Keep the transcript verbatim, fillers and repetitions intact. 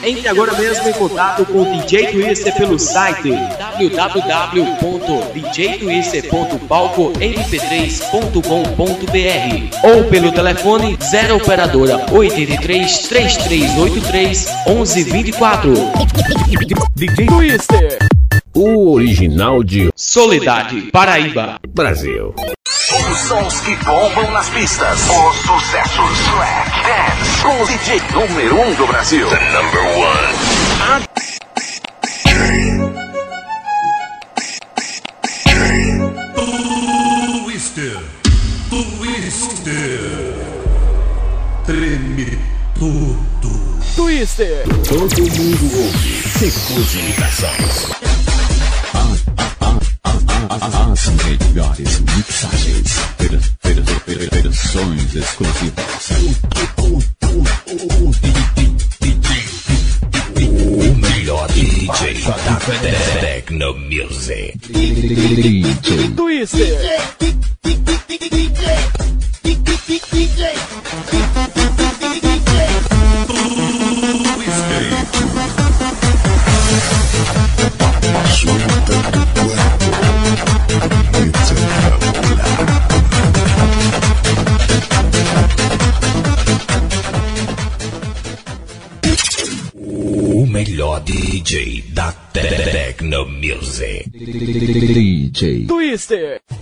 Entre agora mesmo em contato com o D J Twister pelo site w w w ponto d j twister ponto palco m p três ponto com ponto b r ou pelo telefone zero operadora oito três, três três oito três, onze vinte e quatro. D J Twister, o original de Soledade, Paraíba, Brasil. Os sons que bombam nas pistas. Os sucessos Track Dance. Com o D J número um do Brasil. The number one. Twister. Twister. Treme tudo. Twister. Todo mundo ouve. Sem limitações. As melhores mixagens, versões exclusivas. O melhor D J da Techno Music. D J Twister. O melhor D J da Techno Music. D J Twister.